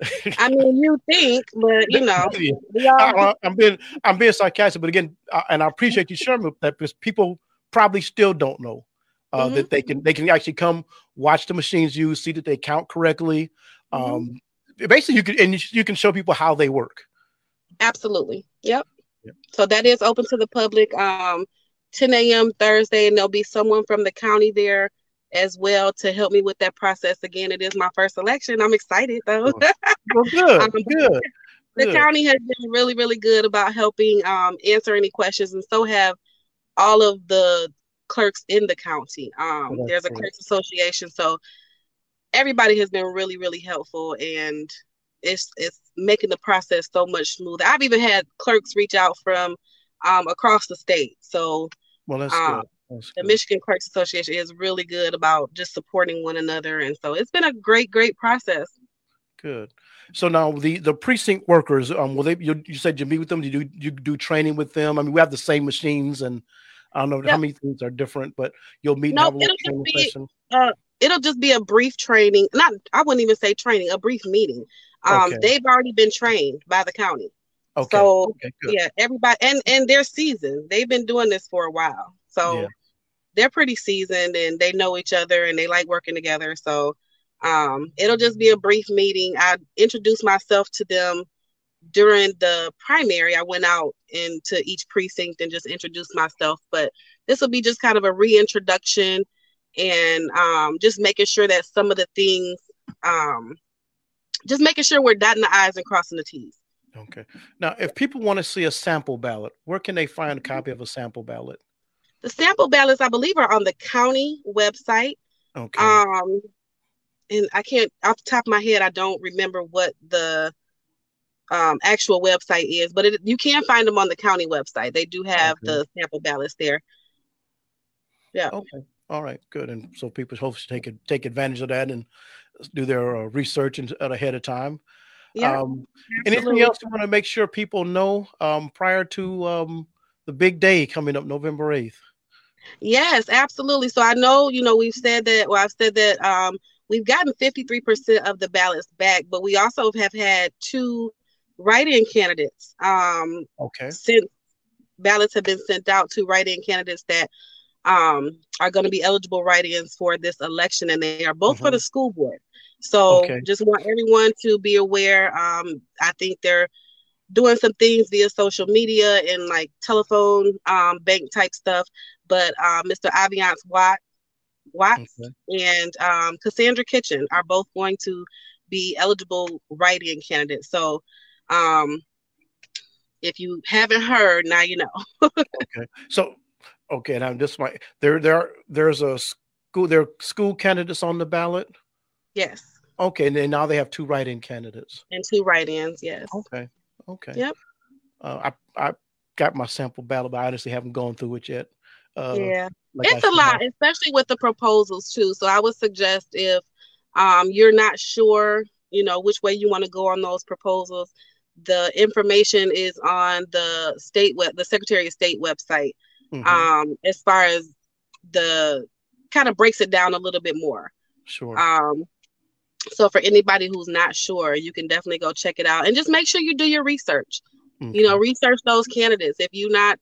I mean, you think, but you know, we all, I, I'm being I'm being sarcastic, but again, uh, and I appreciate you sharing that because people probably still don't know uh, Mhm. that they can they can actually come watch the machines use, see that they count correctly. Mhm. Um, basically, you can and you, you can show people how they work. Absolutely. Yep. Yep. So that is open to the public. Um, ten a m Thursday, and there'll be someone from the county there as well to help me with that process. Again, it is my first election. I'm excited though. Well, good, Um, good. The good. county has been really, really good about helping um, answer any questions, and so have all of the clerks in the county. Um, Oh, there's a great. clerks association, so everybody has been really, really helpful, and it's it's making the process so much smoother. I've even had clerks reach out from um, across the state. So Well, that's um, good. That's the good. Michigan Clerks Association is really good about just supporting one another, and so it's been a great, great process. Good. So now the the precinct workers, um, will they? You, you said you meet with them. You do you do training with them? I mean, we have the same machines, and I don't know how Yep. many things are different, but you'll meet and No, have a little it'll training just be session. uh, it'll just be a brief training. Not, I wouldn't even say training, a brief meeting. Um, Okay. they've already been trained by the county. Okay. So Okay. Good. yeah, everybody, and and they're seasoned. They've been doing this for a while, so Yeah. they're pretty seasoned and they know each other and they like working together. So um, it'll just be a brief meeting. I introduced myself to them during the primary. I went out into each precinct and just introduced myself. But this will be just kind of a reintroduction and um, just making sure that some of the things, um, just making sure we're dotting the I's and crossing the T's. Okay. Now, if people want to see a sample ballot, where can they find a copy of a sample ballot? The sample ballots, I believe, are on the county website. Okay. Um, and I can't, off the top of my head, I don't remember what the um, actual website is, but it, you can find them on the county website. They do have Okay. the sample ballots there. Yeah. Okay. All right. Good. And so people hopefully take take advantage of that and do their uh, research and, uh, ahead of time. Yeah. Um, anything absolutely. else you want to make sure people know um, prior to um, the big day coming up November eighth? Yes, absolutely. So I know, you know, we've said that, well, I've said that um, we've gotten fifty-three percent of the ballots back, but we also have had two write-in candidates um, Okay. since ballots have been sent out, to write-in candidates that um, are going to be eligible write-ins for this election, and they are both Mm-hmm. for the school board. So Okay. just want everyone to be aware. Um, I think they're doing some things via social media and like telephone um, bank type stuff. But uh, Mister Aviance Watt, Watts Okay. and um, Cassandra Kitchen are both going to be eligible write-in candidates. So um, if you haven't heard, now you know. Okay. So, okay, now this might there there there's a school there are school candidates on the ballot. Yes. Okay, and then now they have two write-in candidates. And two write-ins, yes. Okay. Okay. Yep. Uh, I I got my sample ballot, but I honestly haven't gone through it yet. Uh, Yeah. like I It's a should lot, have. especially with the proposals too. So I would suggest, if um, you're not sure, you know, which way you want to go on those proposals, the information is on the state web, the Secretary of State website. Mhm. Um, as far as the kind of breaks it down a little bit more. Sure. Um, so for anybody who's not sure, you can definitely go check it out, and just make sure you do your research. You know, Okay. research those candidates. If you're not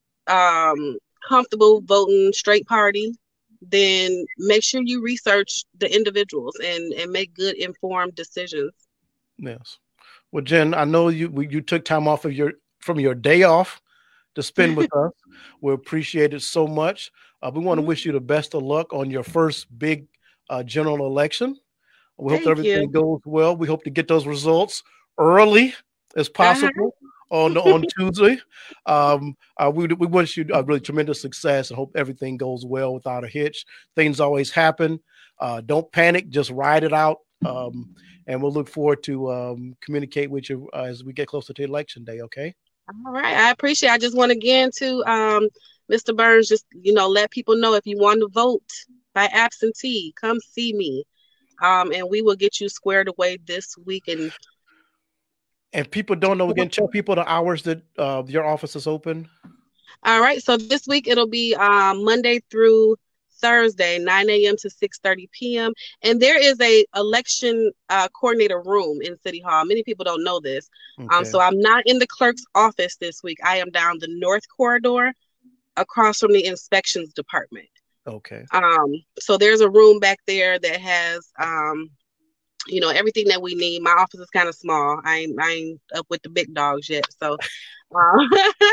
um, comfortable voting straight party, then make sure you research the individuals and and make good informed decisions. Yes. Well, Jen, I know you we- you took time off of your from your day off to spend with us. We appreciate it so much. Uh, we want to wish you the best of luck on your first big uh, general election. We hope that Thank everything you. goes well. We hope to get those results early as possible on on Tuesday. Um, uh, we we wish you uh, really tremendous success and hope everything goes well without a hitch. Things always happen. Uh, don't panic. Just ride it out. Um, and we'll look forward to um, communicate with you uh, as we get closer to election day. Okay. All right, I appreciate it. I just want again to um, Mister Burns, just you know, let people know, if you want to vote by absentee, come see me, um, and we will get you squared away this week. And And people don't know, again, tell people the hours that uh, your office is open. all right, so this week it'll be um, Monday through Thursday, nine a.m. to six thirty p.m. And there is a election uh, coordinator room in City Hall. Many people don't know this. Okay. Um, so I'm not in the clerk's office this week. I am down the North Corridor across from the inspections department. Okay. Um, so there's a room back there that has, um, you know, everything that we need. My office is kind of small. I ain't, I ain't up with the big dogs yet. So, um,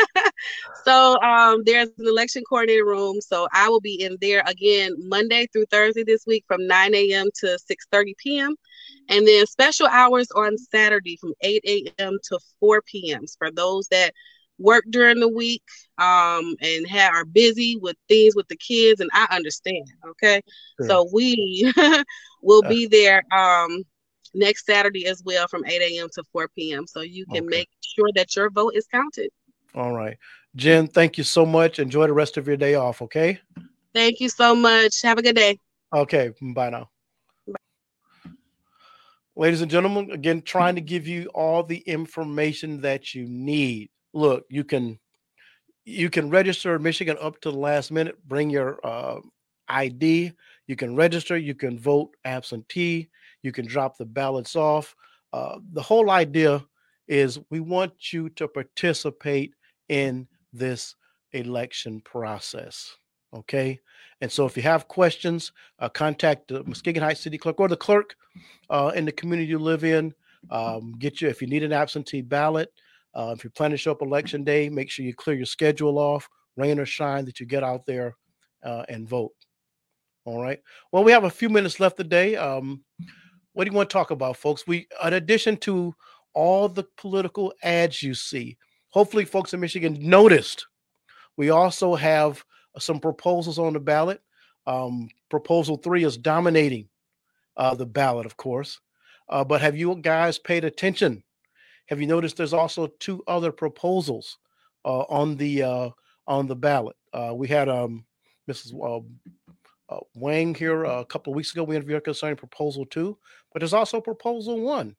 so um, there's an election coordinator room. So I will be in there again Monday through Thursday this week from nine a.m. to six thirty p.m. And then special hours on Saturday from eight a.m. to four p.m. for those that work during the week um, and have, are busy with things with the kids. And I understand. Okay. Sure. So we will be there um, next Saturday as well from eight a.m. to four p.m. So you can Okay. make sure that your vote is counted. All right. Jen, thank you so much. Enjoy the rest of your day off. Okay. Thank you so much. Have a good day. Okay. Bye now. Bye. Ladies and gentlemen, again, trying to give you all the information that you need. Look, you can you can register in Michigan up to the last minute. Bring your uh, I D. You can register. You can vote absentee. You can drop the ballots off. Uh, the whole idea is we want you to participate in this election process. Okay. And so if you have questions, uh, contact the Muskegon Heights City Clerk or the clerk uh, in the community you live in. Um, get you, if you need an absentee ballot, uh, if you're planning to show up election day, make sure you clear your schedule off, rain or shine, that you get out there uh, and vote. All right. Well, we have a few minutes left today. Um, what do you want to talk about, folks? We, in addition to all the political ads you see, hopefully folks in Michigan noticed, we also have some proposals on the ballot. Um, proposal three is dominating uh, the ballot, of course. Uh, but have you guys paid attention? Have you noticed there's also two other proposals uh, on the uh, on the ballot? Uh, we had um, Missus Uh, uh, Wang here uh, a couple of weeks ago. We interviewed her concerning proposal two, but there's also proposal one.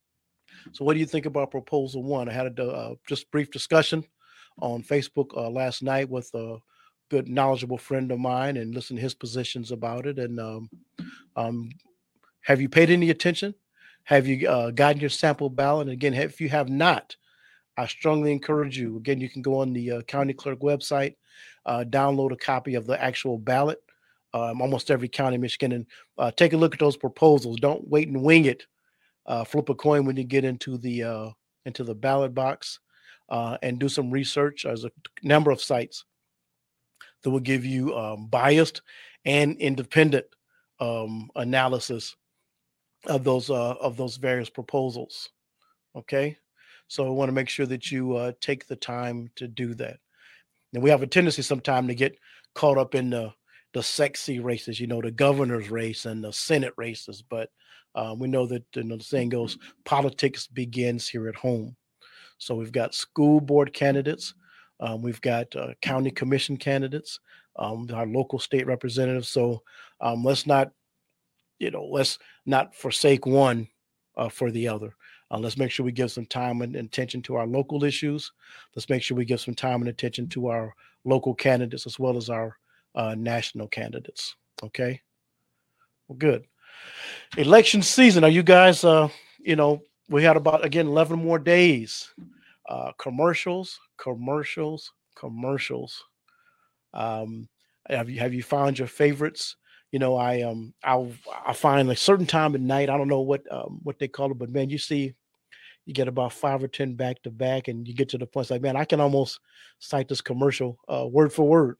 So what do you think about proposal one? I had a uh, just brief discussion on Facebook uh, last night with a good knowledgeable friend of mine and listened to his positions about it. And um, um, Have you paid any attention? Have you uh, gotten your sample ballot? And again, if you have not, I strongly encourage you. Again, you can go on the uh, county clerk website, uh, download a copy of the actual ballot, um, almost every county in Michigan, and uh, take a look at those proposals. Don't wait and wing it. Uh, flip a coin when you get into the uh, into the ballot box, uh, and do some research. There's a number of sites that will give you um, biased and independent um, analysis of those uh, of those various proposals. Okay, so I want to make sure that you uh, take the time to do that. And we have a tendency sometimes to get caught up in the the sexy races, you know, the governor's race and the Senate races. But uh, we know that, you know, the saying goes, politics begins here at home. So we've got school board candidates, um, we've got uh, county commission candidates, um, our local state representatives. So um, let's not you know, let's not forsake one uh, for the other. Uh, let's make sure we give some time and attention to our local issues. Let's make sure we give some time and attention to our local candidates as well as our uh, national candidates. Okay. Well, good. Election season. Are you guys, uh, you know, we had about, again, eleven more days. Uh, commercials, commercials, commercials. Um, have you, have you found your favorites? You know, I um I'll I find a certain time at night. I don't know what um, what they call it, but man, you see, you get about five or ten back to back, and you get to the point it's like, man, I can almost cite this commercial uh, word for word.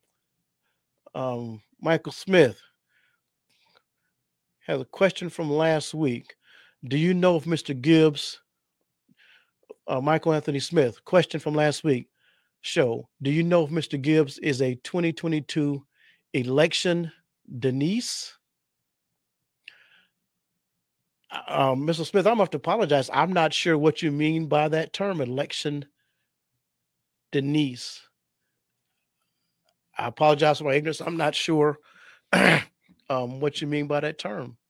Um, Michael Smith has a question from last week. Do you know if Mister Gibbs, uh, Michael Anthony Smith, question from last week show? Do you know if Mister Gibbs is a twenty twenty-two election Denise? Um, Mister Smith, I'm going to have to apologize. I'm not sure what you mean by that term, election Denise. I apologize for my ignorance. I'm not sure um, what you mean by that term.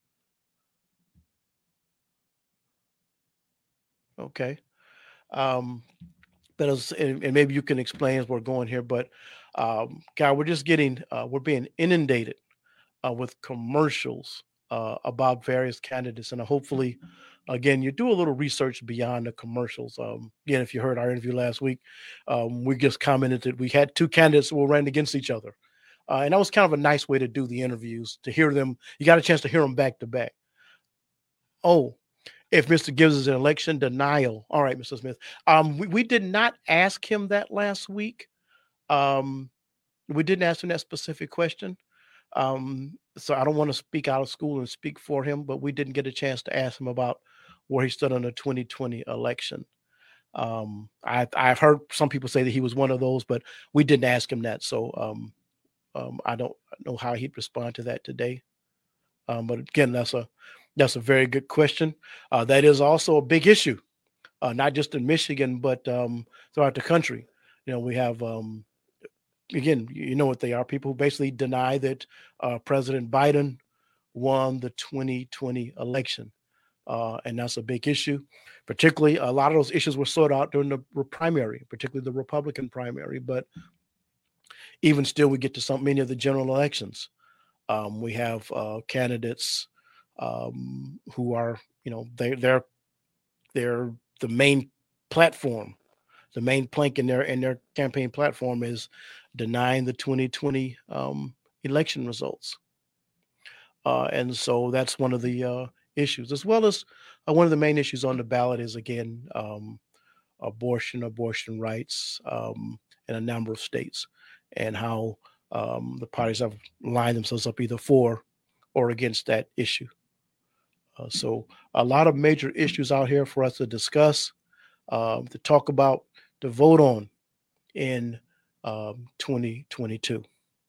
Okay. Um, but as, and, and maybe you can explain as we're going here, but um, God, we're just getting, uh, we're being inundated Uh, with commercials uh, about various candidates. And uh, hopefully, again, you do a little research beyond the commercials. Um, again, if you heard our interview last week, um, we just commented that we had two candidates who ran against each other. Uh, and that was kind of a nice way to do the interviews, to hear them. You got a chance to hear them back to back. Oh, if Mister Gibbs is an election denial. All right, Mister Smith. Um, we, we did not ask him that last week. Um, we didn't ask him that specific question. Um, so I don't want to speak out of school and speak for him, but we didn't get a chance to ask him about where he stood on the twenty twenty election. Um, I, I've heard some people say that he was one of those, but we didn't ask him that. So um, um, I don't know how he'd respond to that today. Um, but again, that's a that's a very good question. Uh, that is also a big issue, uh, not just in Michigan, but um, throughout the country. You know, we have um, again, you know what they are, people who basically deny that uh, President Biden won the twenty twenty election. Uh, and that's a big issue. Particularly, a lot of those issues were sorted out during the primary, particularly the Republican primary. But even still, we get to so many of the general elections. Um, we have uh, candidates um, who are, you know, they, they're they're the main platform. The main plank in their in their campaign platform is denying the twenty twenty um, election results, uh, and so that's one of the uh, issues, as well as uh, one of the main issues on the ballot is again um, abortion, abortion rights um, in a number of states, and how um, the parties have lined themselves up either for or against that issue. Uh, so a lot of major issues out here for us to discuss, uh, to talk about, to vote on in um, twenty twenty-two.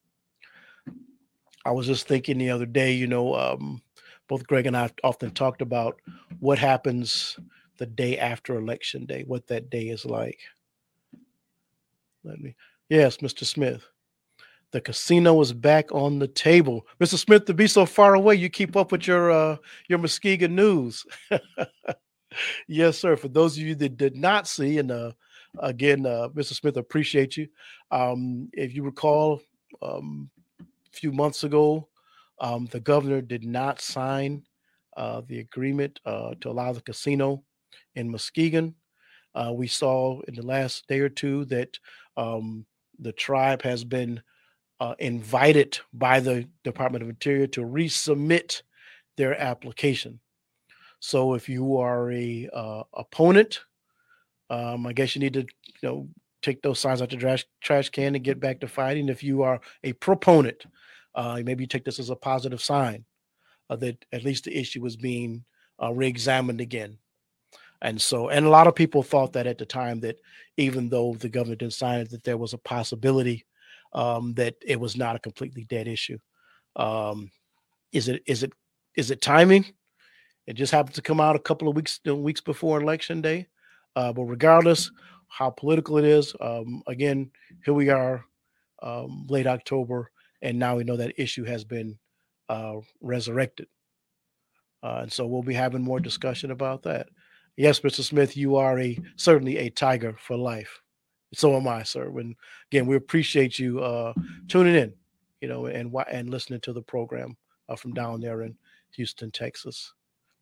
I was just thinking the other day, you know, um, both Greg and I have often talked about what happens the day after election day, what that day is like. Let me, yes, Mister Smith. The casino is back on the table. Mister Smith, to be so far away, you keep up with your uh, your Muskegon news. Yes, sir. For those of you that did not see, and uh, again, uh, Mister Smith, appreciate you. Um, if you recall, um, a few months ago, um, the governor did not sign uh, the agreement uh, to allow the casino in Muskegon. Uh, we saw in the last day or two that um, the tribe has been uh, invited by the Department of Interior to resubmit their application. So if you are a uh, opponent, um, I guess you need to, you know, take those signs out the trash, trash can and get back to fighting. If you are a proponent, uh, maybe you take this as a positive sign uh, that at least the issue is being uh, reexamined again. And so, and a lot of people thought that at the time that even though the government didn't sign it, that there was a possibility um, that it was not a completely dead issue. Um, is it, is it, is it timing? It just happened to come out a couple of weeks, weeks before Election Day. Uh, but regardless how political it is, um, again, here we are, um, late October, and now we know that issue has been uh, resurrected. Uh, and so we'll be having more discussion about that. Yes, Mister Smith, you are a certainly a tiger for life. So am I, sir. And again, we appreciate you uh, tuning in, you know, and and listening to the program uh, from down there in Houston, Texas.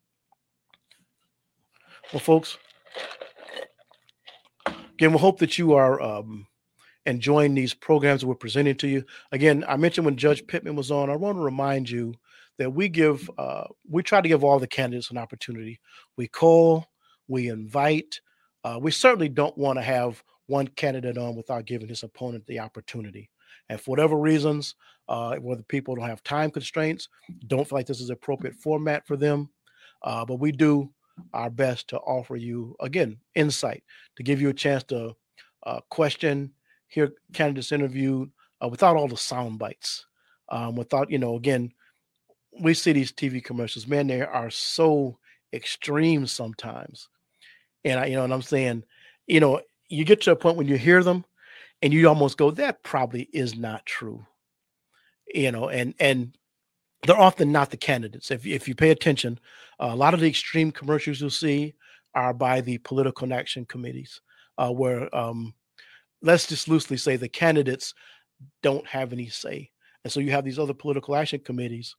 Well, folks, again, we hope that you are um, enjoying these programs that we're presenting to you. Again, I mentioned when Judge Pittman was on, I want to remind you that we give, uh, we try to give all the candidates an opportunity. We call, we invite. Uh, we certainly don't want to have one candidate on without giving his opponent the opportunity. And for whatever reasons, uh, whether people don't have time constraints, don't feel like this is appropriate format for them, uh, but we do our best to offer you, again, insight, to give you a chance to uh, question, hear candidates interviewed uh, without all the sound bites, um, without, you know, again, we see these T V commercials, man, they are so extreme sometimes. And I, you know, and I'm saying, you know, you get to a point when you hear them and you almost go, that probably is not true, you know, and, and they're often not the candidates. If, if you pay attention, uh, a lot of the extreme commercials you'll see are by the political action committees, uh, where um, let's just loosely say the candidates don't have any say. And so you have these other political action committees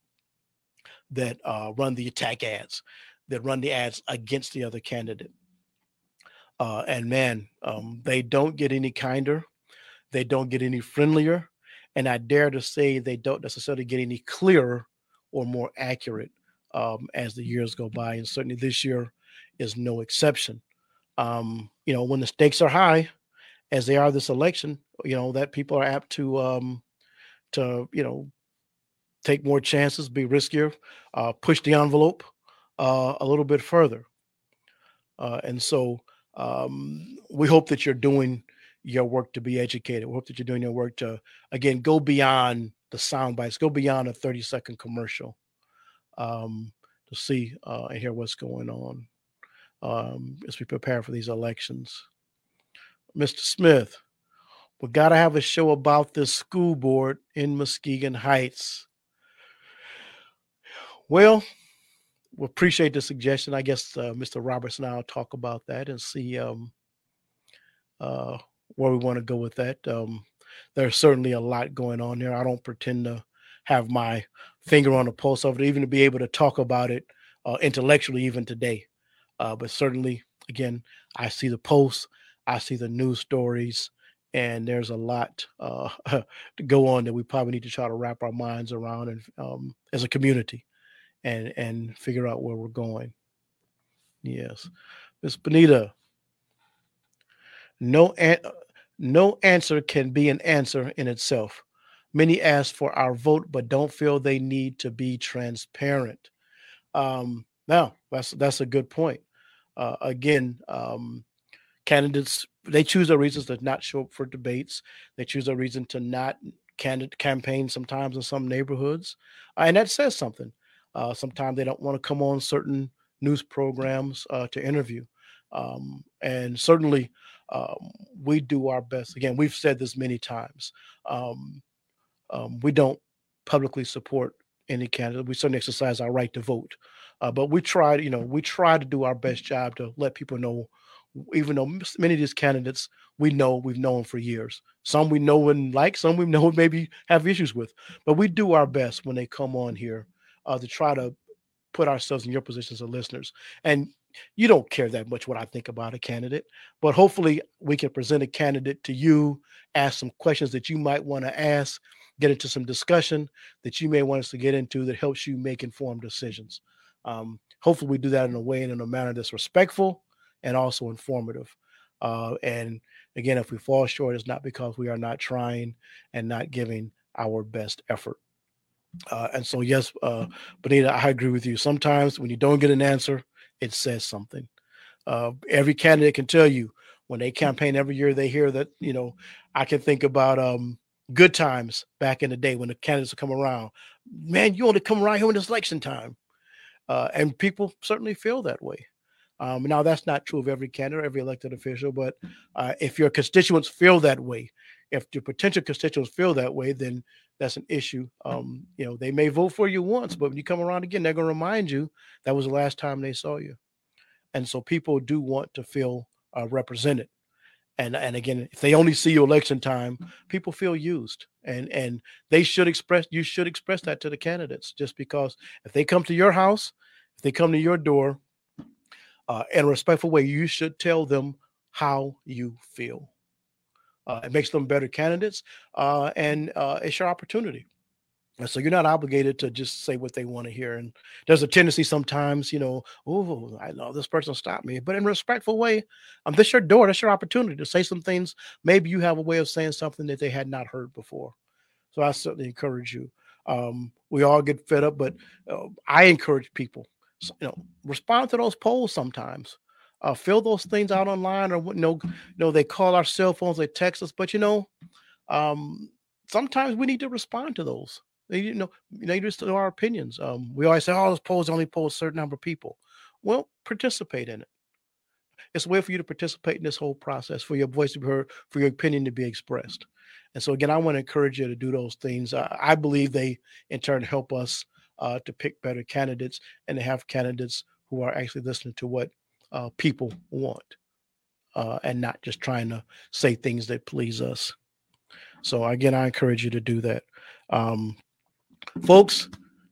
that uh, run the attack ads, that run the ads against the other candidate. Uh, and man, um, they don't get any kinder. They don't get any friendlier. And I dare to say they don't necessarily get any clearer or more accurate um, as the years go by. And certainly this year is no exception. Um, you know, when the stakes are high, as they are this election, you know, that people are apt to, um, to, you know, take more chances, be riskier, uh, push the envelope uh, a little bit further. Uh, and so um, we hope that you're doing your work to be educated. We hope that you're doing your work to, again, go beyond the sound bites, go beyond a thirty second commercial um, to see uh, and hear what's going on um, as we prepare for these elections. Mister Smith, we got to have a show about this school board in Muskegon Heights. Well, we appreciate the suggestion. I guess uh, Mister Roberts and I will talk about that and see um, uh, where we want to go with that. Um, there's certainly a lot going on there. I don't pretend to have my finger on the pulse of it, even to be able to talk about it uh, intellectually even today. Uh, but certainly, again, I see the posts, I see the news stories, and there's a lot uh, to go on that we probably need to try to wrap our minds around and um, as a community. And and figure out where we're going. Yes, Miz Benita. No, an- no answer can be an answer in itself. Many ask for our vote, but don't feel they need to be transparent. Um, now, that's that's a good point. Uh, again, um, candidates, they choose their reasons to not show up for debates. They choose a reason to not candidate campaign sometimes in some neighborhoods, uh, and that says something. Uh, sometimes they don't want to come on certain news programs uh, to interview. Um, and certainly um, we do our best. Again, we've said this many times. Um, um, we don't publicly support any candidate. We certainly exercise our right to vote. Uh, but we try, you know, we try to do our best job to let people know, even though many of these candidates we know, we've known for years. Some we know and like, some we know maybe have issues with. But we do our best when they come on here Uh, to try to put ourselves in your position as listeners. And you don't care that much what I think about a candidate, but hopefully we can present a candidate to you, ask some questions that you might want to ask, get into some discussion that you may want us to get into that helps you make informed decisions. Um, hopefully we do that in a way and in a manner that's respectful and also informative. Uh, and again, if we fall short, it's not because we are not trying and not giving our best effort. Uh, and so, yes, uh, Benita, I agree with you. Sometimes when you don't get an answer, it says something. Uh, every candidate can tell you when they campaign every year, they hear that, you know, I can think about um, good times back in the day when the candidates would come around. Man, you only come around here when it's election time. Uh, and people certainly feel that way. Um, now, that's not true of every candidate, every elected official, but uh, if your constituents feel that way, if your potential constituents feel that way, then that's an issue. Um, you know, they may vote for you once, but when you come around again, they're going to remind you that was the last time they saw you. And so people do want to feel uh, represented. And, and again, if they only see you election time, people feel used, and, and they should express, you should express that to the candidates, just because if they come to your house, if they come to your door uh, in a respectful way, you should tell them how you feel. Uh, it makes them better candidates, uh, and uh, it's your opportunity. And so you're not obligated to just say what they want to hear. And there's a tendency sometimes, you know, oh, I know this person stopped me, but in a respectful way, um, this your door, that's your opportunity to say some things. Maybe you have a way of saying something that they had not heard before. So I certainly encourage you. Um, we all get fed up, but uh, I encourage people, so, you know, respond to those polls sometimes. Uh, fill those things out online, or you know, you know, they call our cell phones, they text us, but you know, um, sometimes we need to respond to those. They, you know, they just know our opinions. Um, we always say, "Oh, those polls only poll a certain number of people." Well, participate in it. It's a way for you to participate in this whole process, for your voice to be heard, for your opinion to be expressed. And so, again, I want to encourage you to do those things. Uh, I believe they, in turn, help us uh, to pick better candidates and to have candidates who are actually listening to what uh, people want, uh, and not just trying to say things that please us. So, again, I encourage you to do that. Um, folks,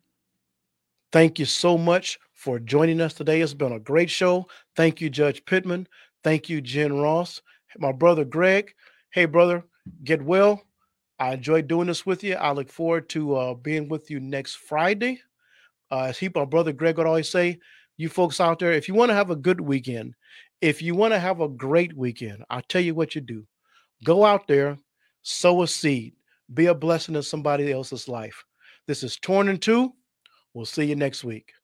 thank you so much for joining us today. It's been a great show. Thank you, Judge Pittman. Thank you, Jen Ross. My brother, Greg. Hey, brother, get well. I enjoyed doing this with you. I look forward to uh, being with you next Friday. Uh, as he, my brother Greg would always say, you folks out there, if you want to have a good weekend, if you want to have a great weekend, I'll tell you what you do. Go out there, sow a seed, be a blessing in somebody else's life. This is Torn in Two. We'll see you next week.